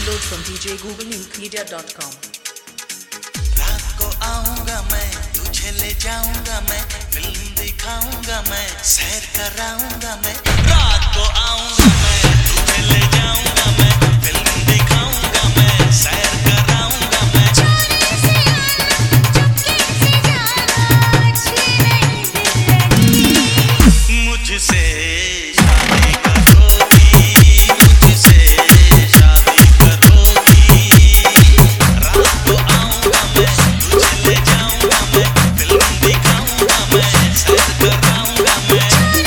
Download from djgooglemusic.com. रात को आऊंगा मैं, तुझे ले जाऊंगा मैं, फिल्म दिखाऊंगा मैं, सैर कराऊंगा मैं। रात को आऊंगा मैं, तुझे ले जाऊंगा मैं, फिल्म दिखाऊंगा मैं, सैर कराऊंगा मैं। मुझसे शादी करोगी, मुझसे शादी करोगी। रात को आऊंगा मैं, तुझे ले जाऊंगा मैं, फिल्म दिखाऊंगा मैं, सैर कराऊंगा मैं।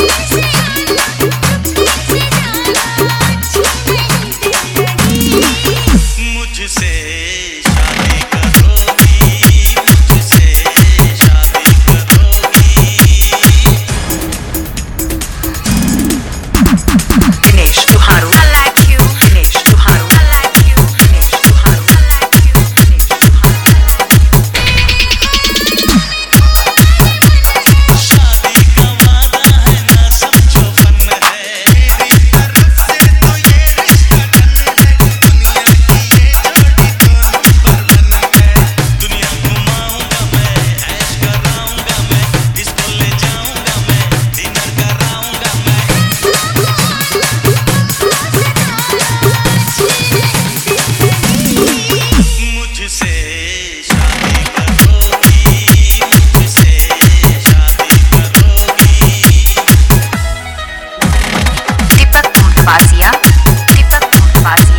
मुझसे शादी करोगी, मुझसे शादी करोगी। Dinesh Duharu. I like you. Dinesh Duharu. I like you. Dinesh Duharu. I like you. Dinesh Duharu. शादी का वादा है ना समझो फन है, मेरी तरफ से तो ये रिश्ता डन है। दुनिया की ये जोड़ी दो नंबर वन है। दुनिया घुमाऊंगा मैं, ऐश कराऊंगा मैं, डिस्को ले जाऊंगा मैं, डिनर कराऊंगा मैं। मुझसे शादी करोगी, मुझसे शादी करोगी। Deepak Montpasia.